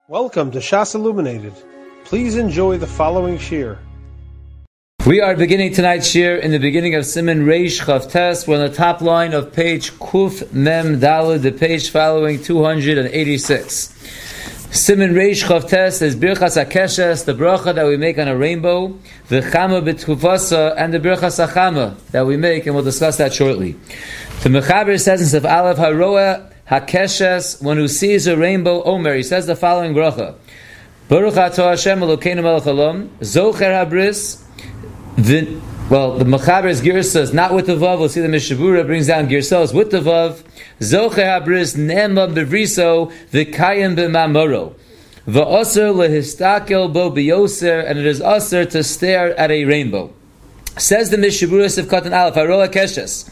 Welcome to Shas Illuminated. Please enjoy the following shir. We are beginning tonight's shir in the beginning of Siman Reish Chav Tes. We're on the top line of page Kuf Mem Daled, the page following 286. Siman Reish Chav Tes is Birchas HaKeshes, the bracha that we make on a rainbow, the Chama B'Tkufasa, and the Birchas HaChama that we make, and we'll discuss that shortly. The Mechaber says in Sef Aleph, Haroeh HaKeshes, one who sees a rainbow, Omer, he says the following bracha: Baruch Atah Hashem Elokeinu Melech Haolam, Zocher HaBris. The Mechaber's Girsa is not with the Vav. We'll see the Mishabura brings down Girsa with the Vav. Zocher HaBris Ne'ema Bevriso V'Kayim B'Mamoro V'Oser Lehistakel Bo B'Yoser, and it is Oser to stare at a rainbow. Says the Mishabura Sif Katan Aleph, Haroeh HaKeshes.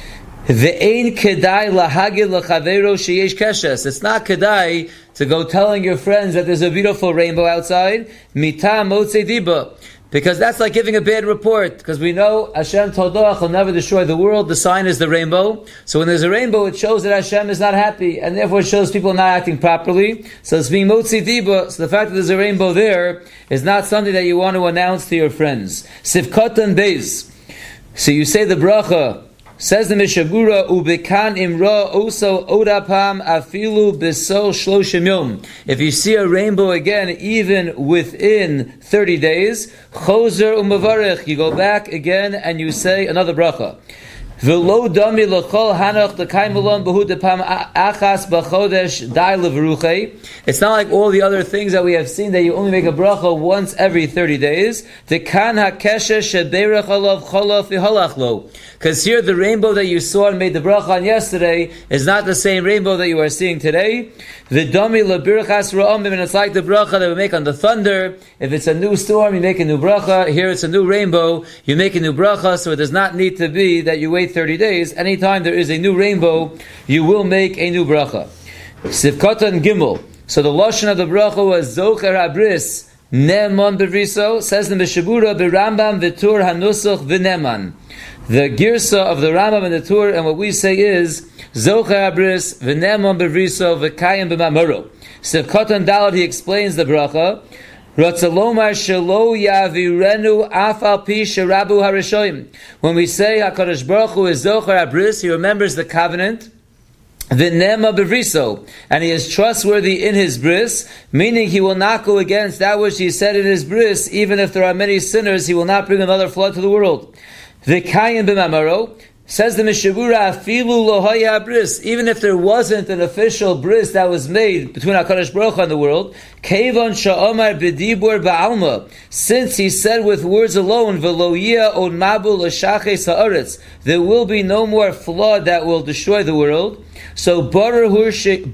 Ve'ein kedai lahagid l'chavero sheyesh keshes. It's not kedai to go telling your friends that there's a beautiful rainbow outside. Mita motzei diba. Because that's like giving a bad report. Because we know Hashem told Noach will never destroy the world. The sign is the rainbow. So when there's a rainbow, it shows that Hashem is not happy. And therefore it shows people not acting properly. So it's being motzei diba. So the fact that there's a rainbow there is not something that you want to announce to your friends. Sivkatan beis. So you say the bracha. Says the Mishabura, Ubekan imra oso odapam afilu beso shloshim yom. If you see a rainbow again, even within 30 days, chozer umavarech, you go back again and you say another bracha. V'lo dami l'chol hanach l'kaim v'lon b'hu depam achas b'chodesh dai l'vruchei. It's not like all the other things that we have seen that you only make a bracha once every 30 days. T'kan ha'keshesh sheberech alav cholof v'holach lo. Because here the rainbow that you saw and made the bracha on yesterday is not the same rainbow that you are seeing today. V'dami l'birchas ra'omim, and it's like the bracha that we make on the thunder. If it's a new storm, you make a new bracha. Here it's a new rainbow, you make a new bracha. So it does not need to be that you wait 30 days. Anytime there is a new rainbow, you will make a new bracha. Sivkatan Gimel. So the lashon of the bracha was Zocher HaBris Ne'eman Bevriso. Says the Mishabura, B'Rambam V'Tur HaNusuch V'Ne'eman. The girsa of the Rambam and the Tur, and what we say is Zocher HaBris V'Ne'eman Bevriso V'Kayim B'Mamoro. Sivkatan Dalad, he explains the bracha. Ratzalomar shelo yavirenu afal pi sherabu harishoyim. When we say HaKadosh Baruch Hu is Zocher HaBris, he remembers the covenant, V'Ne'ema Bevriso, and he is trustworthy in his bris, meaning he will not go against that which he said in his bris. Even if there are many sinners, he will not bring another flood to the world. V'Kayim B'Mamaro. Says the Mishabura, afilu lo haya bris, even if there wasn't an official bris that was made between HaKadosh Baruch Hu and the world, kevon sha'omar b'dibur ba'alma, since he said with words alone, v'lo yeh od mabu l'shaches ha'aretz, there will be no more flood that will destroy the world. So barur hu sheyikayim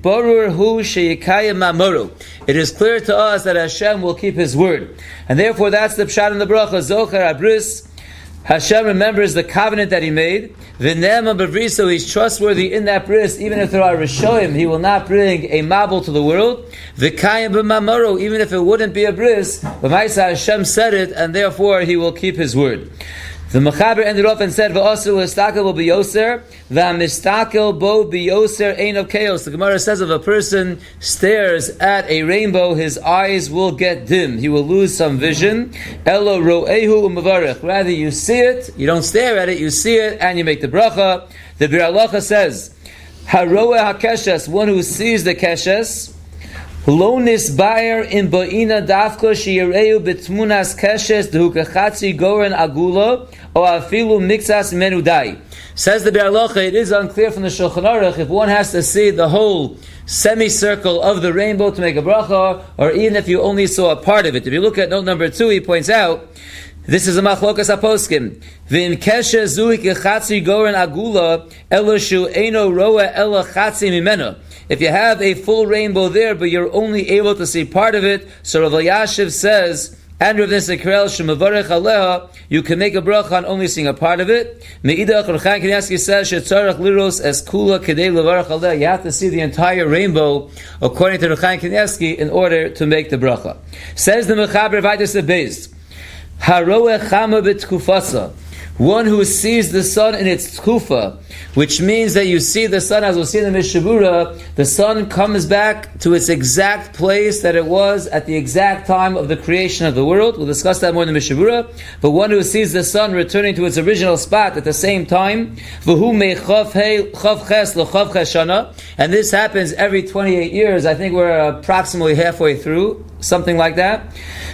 ma'amoro. It is clear to us that Hashem will keep His word, and therefore that's the pshat in the bracha, Zocher HaBris. Hashem remembers the covenant that He made. V'Ne'ema Bevriso, He's trustworthy in that bris. Even if there are Rishoyim, He will not bring a mabul to the world. V'Kayim B'Mamoro, even if it wouldn't be a bris, B'Maisa Hashem said it, and therefore He will keep His word. The Mechaber ended off and said, "V'Oser l'Histakel bo b'Yoser, v'Hamistakel bo b'Yoser ein of chaos." The Gemara says, if a person stares at a rainbow, his eyes will get dim. He will lose some vision. Elo ro'ehu u'mavarech. Rather, you see it, you don't stare at it, you see it, and you make the bracha. The Bir Halacha says, "Haroeh HaKeshes," one who sees the keshes. Lo nisbayer in ba'ina dafka sheyireu betmunas keshes dhukachatzi goren agula o afilu mixas menudai. Says the Bir Halacha, it is unclear from the Shulchan Aruch if one has to see the whole semicircle of the rainbow to make a bracha, or even if you only saw a part of it. If you look at note number 2, he points out, this is a machlokas haposkim. V'im keshes zuhi kechatzi goren agula elo shu eino roa elo chatzi mimena. If you have a full rainbow there, but you're only able to see part of it, so Rav Elyashiv says, and Rav Nissan Karel shemavarech aleha, you can make a bracha on only seeing a part of it. Meidach Rav Chaim Kanievsky says shetzarach liros es kula kedei levarech aleha. You have to see the entire rainbow, according to Rav Chaim Kanievsky, in order to make the bracha. Says the Mechaber Vaydas Beis, Haroeh chama b'tkufasa. one who sees the sun in its tkufa, which means that you see the sun, as we'll see in the Mishabura, the sun comes back to its exact place that it was at the exact time of the creation of the world. We'll discuss that more in the Mishabura. But one who sees the sun returning to its original spot at the same time, and this happens every 28 years. I think we're approximately halfway through, something like that.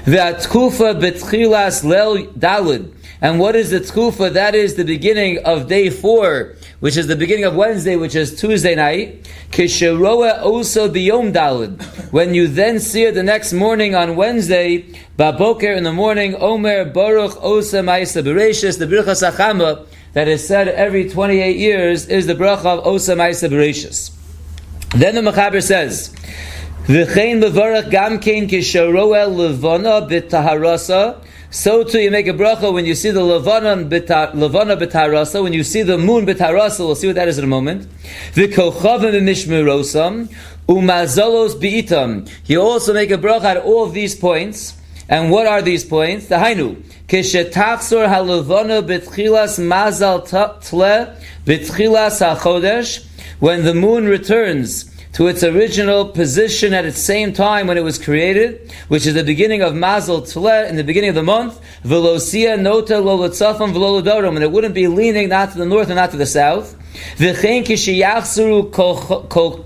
And what is the tkufa? That is the beginning of day 4, which is the beginning of Wednesday, which is Tuesday night. Kisheroa osa biyom dalid. When you then see it the next morning on Wednesday, baboker in the morning, Omer Baruch osa ma'isa bereshis, the birchas hachama that is said every 28 years is the bracha of osa ma'isa bereshis. Then the Mechaber says, V'chein bevarach gamkein kisheroa levana b'taharasa. So too, you make a bracha when you see the Levana b'tarasa, when you see the moon b'tarasa. We'll see what that is in a moment. V'kochavim b'mishmerosam u'mazalos b'itam. You also make a bracha at all of these points. And what are these points? The Hainu kishetachzor haLevana b'tchilas mazal tle b'tchilas hachodesh. When the moon returns to its original position at its same time when it was created, which is the beginning of Mazel Tleh, in the beginning of the month, Velosia Nota Lolotzafam Velolodarum, and it wouldn't be leaning not to the north and not to the south. V'chein kishiyachzuru kol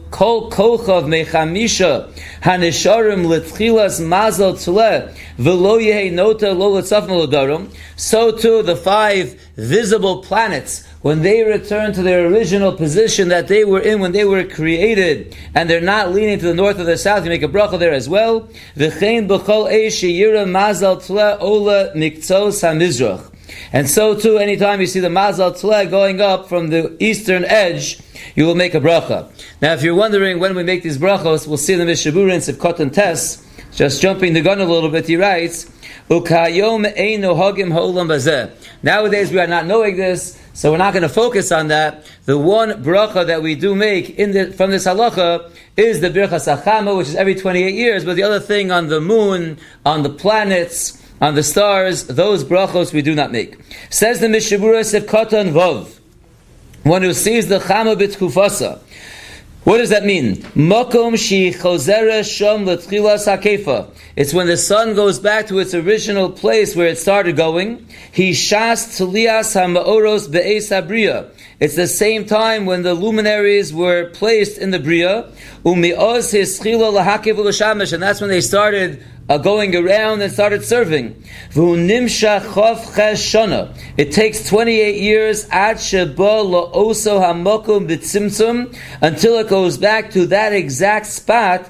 kochav mechamisha hanisharim l'tchilas Mazel Tleh v'lo yehi Nota Lolotzafam Velolodarum. So too the 5 visible planets, when they return to their original position that they were in when they were created, and they're not leaning to the north or the south, you make a bracha there as well. V'chein b'chol eish sheyira mazal tleh ola miktzos hamizrach. And so too, anytime you see the mazal tleh going up from the eastern edge, you will make a bracha. Now, if you're wondering when we make these brachos, we'll see in the Mishabura in Sivkot and Tes, just jumping the gun a little bit, he writes, Ukayom eino hagim ha'olam bazeh. Nowadays we are not knowing this, so we're not going to focus on that. The one bracha that we do make from this halacha is the birchas hachama, which is every 28 years, but the other thing on the moon, on the planets, on the stars, those brachos we do not make. Says the Mishabura Sivkatan Vav, one who sees the chama b'tkufasa. What does that mean? Makom shi chozera shom l'tchilas hakefa. It's when the sun goes back to its original place where it started going. He shas tzlias ha'ma'oros be'eis habriya. It's the same time when the luminaries were placed in the Bria. Umi'oz hischila lahakev u'l'shamash, and that's when they started going around and started serving. It takes 28 years until it goes back to that exact spot.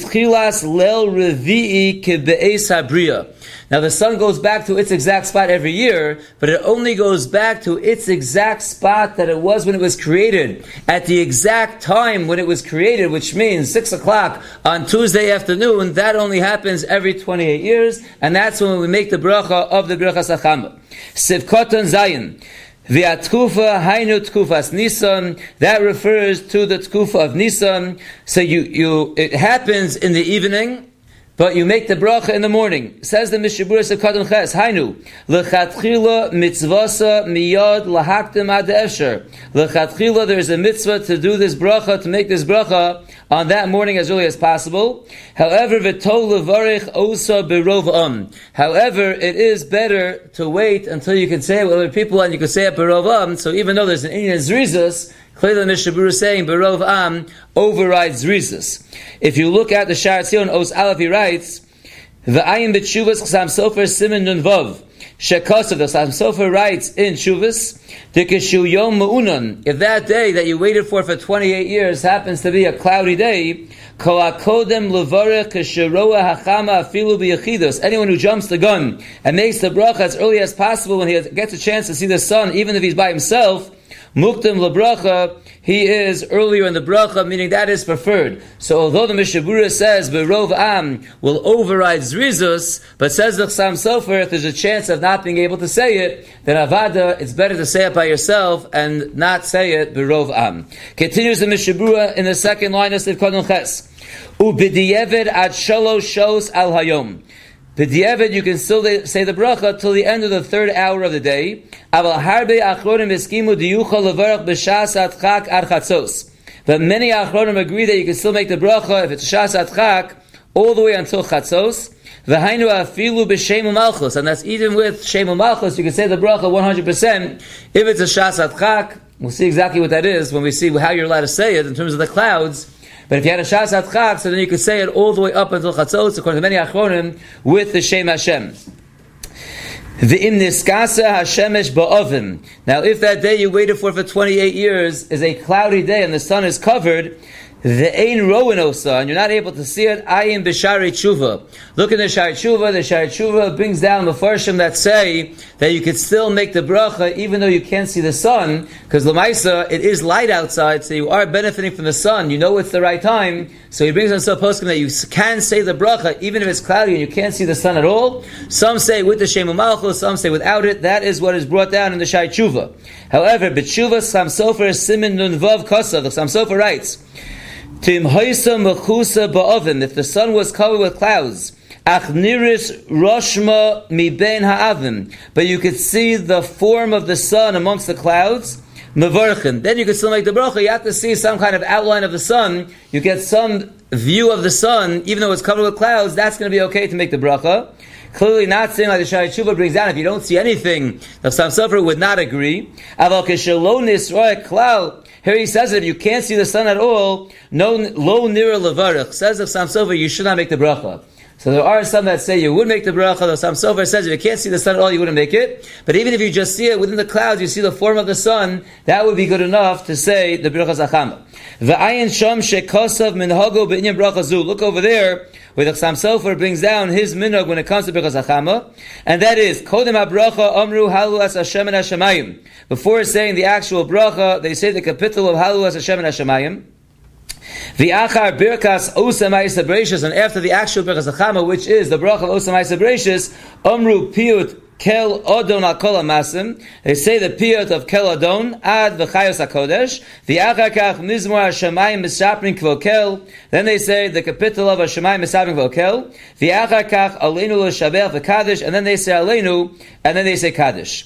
Now the sun goes back to its exact spot every year, but it only goes back to its exact spot that it was when it was created, at the exact time when it was created, which means 6 o'clock on Tuesday afternoon. That only happens every 28 years, and that's when we make the bracha of the birchas hachama. Sivkoton Zayin. V'atkufa hainu tkufas Nisan, that refers to the tkufa of Nisan. So it happens in the evening, but you make the bracha in the morning. Says the Mishabura Sivkatan Ches, Hainu, L'chatchila mitzvasa miyad lahaktim ad efsher. L'chatchila, there is a mitzvah to do this bracha, to make this bracha on that morning as early as possible. However, v'tol levarich osa berov. However, it is better to wait until you can say it with other people and you can say it berov. So even though there's an inyan zrizas, clearly the Mishabura is saying berov am overrides zrizas. If you look at the Sha'ar Tzion Os Aleph, he writes, V'ayim b'tshuvas chasam sofer simen nun vav. Shekasav, the Chasam Sofer writes in Shuvas, Dikeshu yom ma'unan, if that day that you waited for 28 years happens to be a cloudy day, Kolakodem levarech kasheroa hachama afilu b'yachidus. Anyone who jumps the gun and makes the bracha as early as possible when he gets a chance to see the sun, even if he's by himself, Muktim lebracha, he is earlier in the bracha, meaning that is preferred. So although the Mishabura says Berov Am will override Zrizus, but says the Chasam Sofer, if there's a chance of not being able to say it, then Avada, it's better to say it by yourself and not say it Berov Am. Continues the Mishabura in the second line of Sivkot Ches. Ubidiyeved ad shalosh shos al hayom. The diavad, you can still say the bracha till the end of the third hour of the day. Aval harbe achronim eskimu diyuchal levarach b'shas atchak ad chatzos. But many achronim agree that you can still make the bracha if it's shas atchak all the way until chatzos. V'hainu afilu b'shem malchus, and that's even with shem malchus. You can say the bracha 100% if it's a shas atchak. We'll see exactly what that is when we see how you're allowed to say it in terms of the clouds. But if you had a shas atchak, so then you could say it all the way up until chatzos, according to many achronim, with the shem Hashem. V'im niskasa hashemesh ba'ovim. Now, if that day you waited for 28 years is a cloudy day and the sun is covered, the ein roin osa, and you're not able to see it, ayin b'shari tshuva. Look in the shari tshuva. The shari tshuva brings down the farshim that say that you could still make the bracha even though you can't see the sun, because l'maisa, it is light outside, so you are benefiting from the sun. You know it's the right time, so he brings on a poskim that you can say the bracha even if it's cloudy and you can't see the sun at all. Some say with the Shem Malchus, some say without it. That is what is brought down in the shari tshuva. However, b'tshuva Chassam Sofer simin nun vav kosav, the Chassam Sofer writes, Tim hoisa mechusa ba'ovim, if the sun was covered with clouds, ach niris roshma mi ben ha'avim, but you could see the form of the sun amongst the clouds, mevarchen, then you could still make the bracha. You have to see some kind of outline of the sun. You get some view of the sun, even though it's covered with clouds. That's going to be okay to make the bracha. Clearly not saying like the Shari Tshuva brings down, if you don't see anything, the Chassam Sofer would not agree. Aval keshelo nisroeh klal. Here he says that if you can't see the sun at all, no lo nira levarach. Says the Chassam Sofer, you should not make the bracha. So there are some that say you would make the bracha. The Chassam Sofer says if you can't see the sun at all, you wouldn't make it. But even if you just see it within the clouds, you see the form of the sun, that would be good enough to say the bracha zachama. V'ayin sham shekosav minhago b'inyan bracha zu. Look over there, where the Chassam Sofer brings down his minhag when it comes to bracha zachama, and that is kodem habracha amru halu as Hashem and Hashemayim. Before saying the actual bracha, they say the capital of halu as Hashem and Hashemayim. V'achar birkas osam ha'isa bereishis, and after the actual bracha zachama, which is the bracha of osam ha'isa bereishis, amru piyut kel odon al kol ha'masim. They say the piyut of kel odon ad v'chayos hakodesh. V'achar kach mizmor hashamayim misaprin kvokel. Then they say the capital of hashamayim misaprin kvokel. V'achar kach aleinu l'shabech v'kadosh, and then they say aleinu, and then they say kaddish.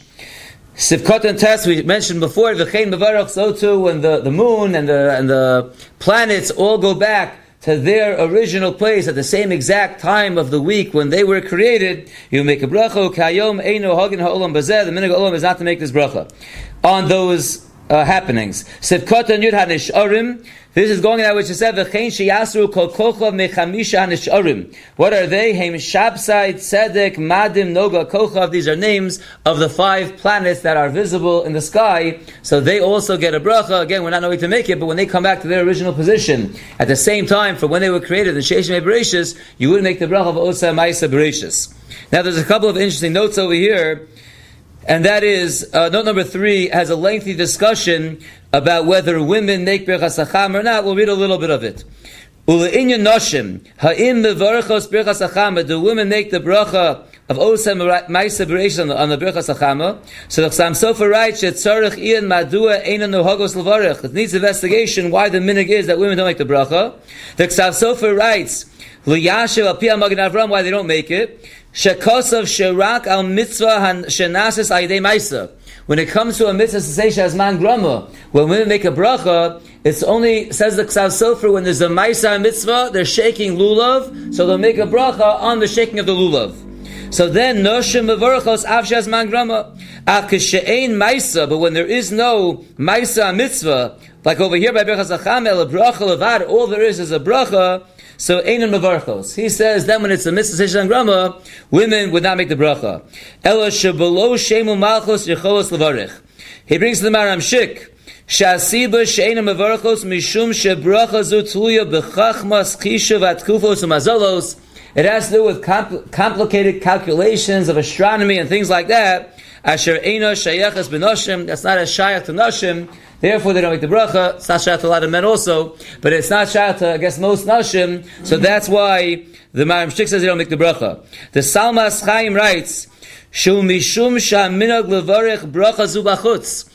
Sivkot and Tess, we mentioned before, v'chein mevarach, so too when the moon and the planets all go back to their original place at the same exact time of the week when they were created, you make a bracha, kayom eino hagin ha'olam bazeh, the minhag olam is not to make this bracha on those happenings. Sivkot and Yud HaNish'arim, this is going on which is said, v'chein sheyasru kol kochav mechamisha HaNish'arim. What are they? Heim Shabsai, Tzedek, Madim, Noga, Kochav. These are names of the 5 planets that are visible in the sky. So they also get a bracha. Again, we're not knowing to make it, but when they come back to their original position, at the same time, from when they were created, in Sheish Mei Bereshis, you would make the bracha of Osa Ma'isa Bereshis. Now there's a couple of interesting notes over here. And that is, note number 3 has a lengthy discussion about whether women make Birchas Hacham or not. We'll read a little bit of it. Ule'inyan noshim, ha'im mevarachos Birchas Hacham, do women make the bracha of Osam Ma'isa Bereshis on the Birchas Hacham? So the Chassam Sofer writes, Shetzarech iyan madua eina nohagos levarach. It needs investigation why the minhag is that women don't make the bracha. The Chassam Sofer writes, L'yashiv al pi Magen Avram, why they don't make it. Shekosav sherak al mitzvah shenasis ayidei ma'isa. When it comes to a mitzvah to say shazman grama, when women make a bracha, it's only, says the Chassam Sofer, when there's a ma'isa mitzvah, they're shaking lulav, so they'll make a bracha on the shaking of the lulav. So then, noshim mevorachos av shazman grama. Ach kishe'ein ma'isa, but when there is no ma'isa mitzvah, like over here by Birchas Hacham, el bracha levad, all there is a bracha. So einon mevarchos. He says then when it's a mitzvah seishan grama, women would not make the bracha. Ela shebelo shemu malchus yecholos levarich. He brings to the Maram Shik. Shasiba sheinon mevarchos mishum shebracha zu tluya bechachmas chisha vatkufos umazalos. It has to do with complicated calculations of astronomy and things like that. Asher eino shayachas b'noshim. That's not a shayach to noshim. Therefore, they don't make the bracha. It's not shayach to a lot of men also, but it's not shayach to, I guess, most nashim. So that's why the Maram Shik says they don't make the bracha. The Salmas Chaim writes, "Shu mishum shaminag levarich bracha zu bachutz."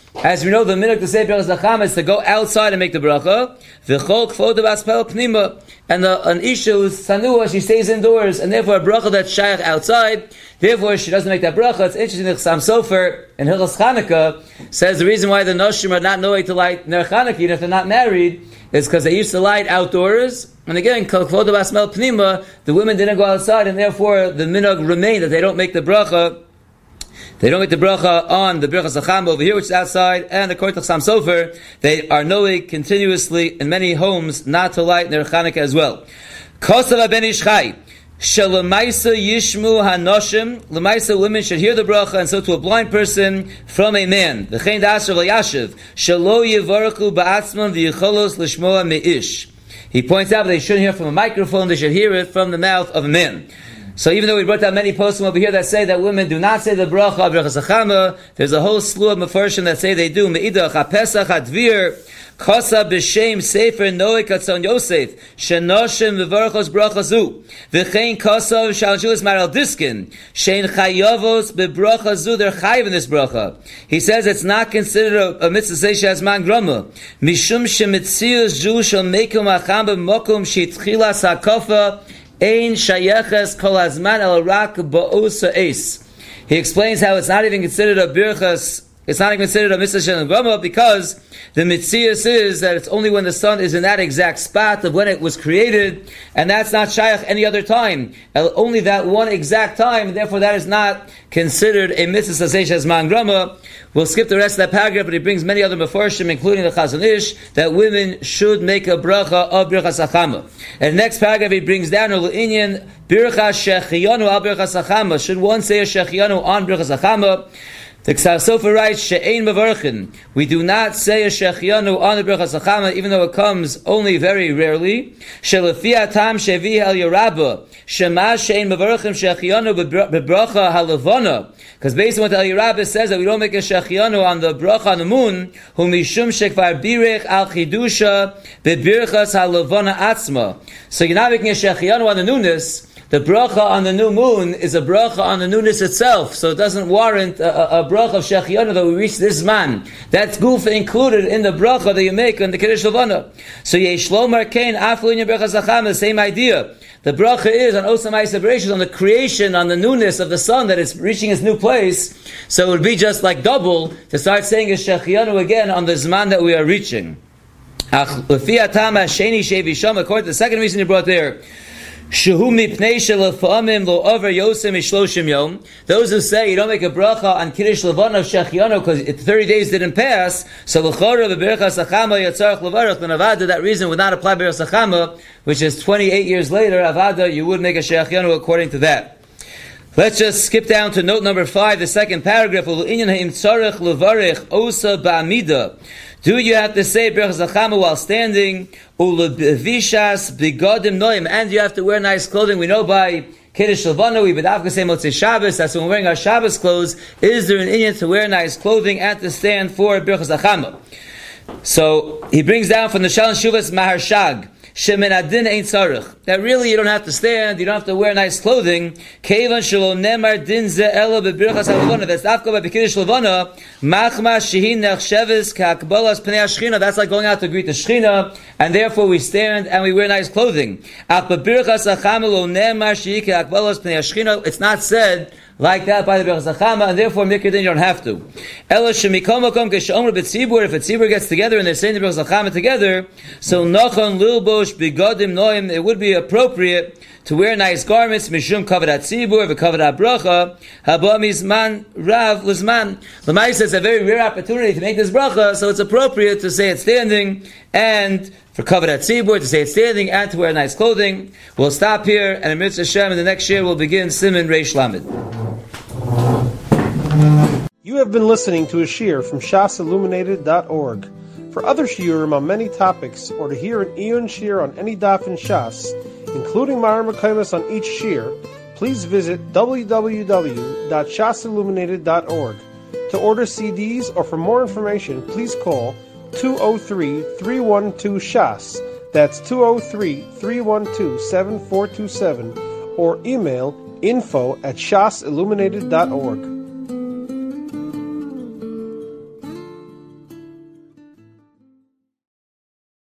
As we know, the minhag to say Birchas Hachama is to go outside and make the bracha. V'chol kvoda b'aspel pnima. And an isha who's sanua, she stays indoors, and therefore a bracha that's shaykh outside, therefore she doesn't make that bracha. It's interesting that Chassam Sofer in Hilchos Chanukah says the reason why the Noshim are not knowing to light Ner Chanukah, even if they're not married, is because they used to light outdoors. And again, kol kvoda b'aspel pnima, the women didn't go outside, and therefore the minhag remained that they don't make the bracha. They don't make the bracha on the Birchas Hachama over here, which is outside, and according to Chassam Sofer, they are knowing continuously in many homes not to light Ner Chanukah as well. Kosav ben Ish Chai, Shalamaisa Yishmu Hanoshim, Lamaisa women should hear the bracha, and so to a blind person from a man. V'chein da'asher v'yashiv, Shalo Yevarechu ba'atzman v'yicholos l'shmoa me'ish. He points out that they shouldn't hear from a microphone, they should hear it from the mouth of a man. So even though we brought down many posts over here that say that women do not say the bracha of Birchas Hachama, there's a whole slew of mefarshim that say they do. Me'idach ha'pesach ha'dvir kosa b'shem sefer noe katzon Yosef shenoshim v'varachos bracha zu v'chein kosa v'shalshulis maral diskin shein chayavos b'bracha zu. They're chayav in this bracha. He says it's not considered a mitzvah say she'azman grama mishum shemitzius ju shel mekum hacham b'mokum she'tchilas ha'kofa ein shayeches kol hazman el rak ba'osa es. He explains how it's not even considered a birchas. It's not even considered a mitzvah shel grama because the mitzias is that it's only when the sun is in that exact spot of when it was created, and that's not shayach any other time. Only that one exact time, therefore that is not considered a mitzvah saseish man grama. We'll skip the rest of that paragraph, but he brings many other mefarshim, including the Chazon Ish, that women should make a bracha of Birchas Hachama. And the next paragraph he brings down, L'inyan Birchas Shechiyanu al Birchas Hachama. Should one say a Shechiyanu on Birchas Hachama? The Chassam Sofer writes, She'ein mevarchin. We do not say a Shechianu on the Birchas Hachama, even though it comes only very rarely. She'lefi atam shevi el Yerabba. Shema she'ein mevarchin Shechianu bebracha halavana. Because based on what El Yerabba says, that we don't make a Shechianu on the bracha on the moon, hu mishum shekvar birech al chidusha bebirchas halavana atzma. So you're not making a Shechianu on the newness. The bracha on the new moon is a bracha on the newness itself, so it doesn't warrant a bracha of Shechianu that we reach this man. That's gufa included in the bracha that you make on the Kiddush Levana. So Yesh Lomar Kain Aflu in your Birchas Hachama, the same idea. The bracha is on Osam Ha'Yisrael, on the creation, on the newness of the sun that it's reaching its new place. So it would be just like double to start saying a Shechianu again on the Zman that we are reaching. According to the second reason you brought there, those who say you don't make a bracha on Kiddush Levana of Shechianu because 30 days didn't pass, so l'chora b'Birchas Hachama yatzarach levarach, then avada that reason would not apply Birchas Hachama, which is 28 years later. Avada you would make a Shechianu according to that. Let's just skip down to note number 5, the second paragraph. Do you have to say Birchas Hachama while standing? And you have to wear nice clothing. We know by Kiddush Levana, we b'davka say Motzei Shabbos. That's when we're wearing our Shabbos clothes. Is there an inyan to wear nice clothing and to stand for Birchas Hachama? So he brings down from the Shalom Shuvas Maharshag. That really you don't have to stand, you don't have to wear nice clothing. That's dafka by Kiddush Levana. That's like going out to greet the Shechina, and therefore we stand and we wear nice clothing. It's not said like that by the Birchas Hachama, and therefore Mikra Din you don't have to. If a tzibur gets together and they're saying the Birchas Hachama together, so Nachon Lilbosh Bigodim Noim, it would be appropriate to wear nice garments, Mishum Kavod HaTzibur, V'Kavod HaBracha, Haba Mizman Rav Lizman. Lamai says it's a very rare opportunity to make this bracha, so it's appropriate to say it standing, and for Kavod HaTzibur to say it standing, and to wear nice clothing. We'll stop here, and in Mitzvah Hashem, in the next year we'll begin Siman Reish Lamed. You have been listening to a shiur from shasilluminated.org. For other shiurim on many topics, or to hear an Iyun shiur on any daf in Shas, including Mareh Mekomos on each shiur, please visit www.shasilluminated.org. To order CDs or for more information, please call 203-312-SHAS. That's 203-312-7427, or email info@shasilluminated.org.